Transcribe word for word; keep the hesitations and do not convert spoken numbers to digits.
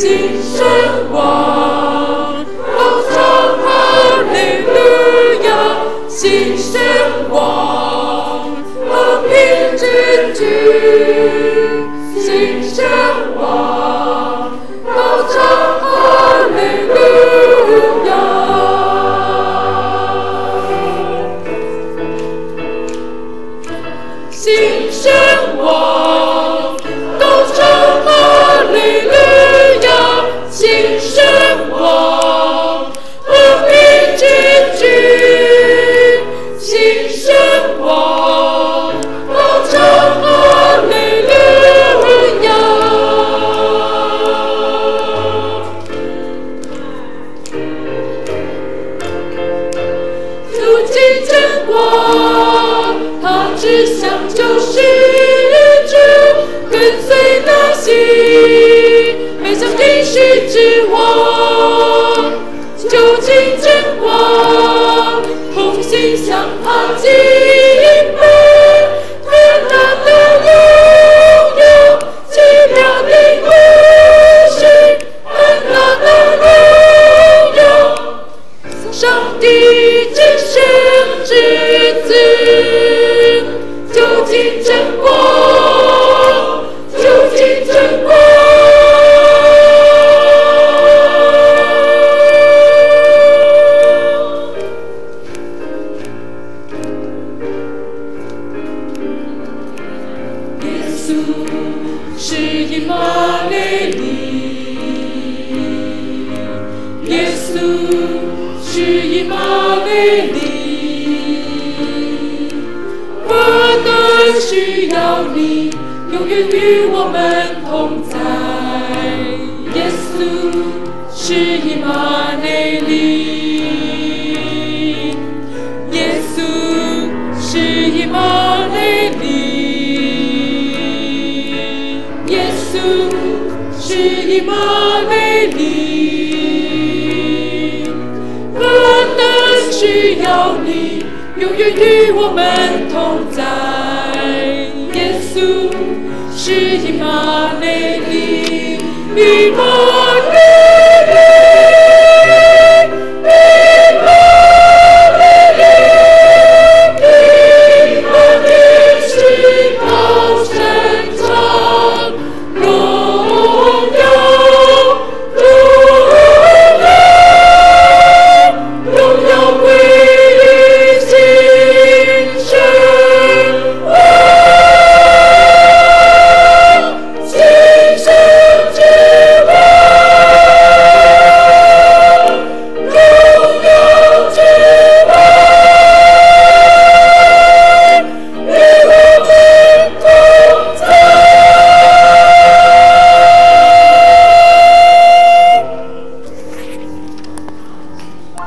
新生王，高唱哈利路亚，新生王，和平之君，新生王，高唱哈利路亚。新生王，高唱哈利路亚，新生王，和平之君，新生王，高唱哈利路亚。如今真光，他志向就是主，跟随那心，迈向地势之王，就近真光，同心向他敬拜，看他的荣耀，奇妙的故事，看他的荣耀，上帝之生之子，就近真光，就近真光。耶稣是以马内利，耶稣是以马内利，我的需要你，永远与我们同在。耶稣是以马内利，耶稣是以马内利，耶稣是以马内利，我的需要你，永远与我们同在。耶稣是以马内利，以马内利。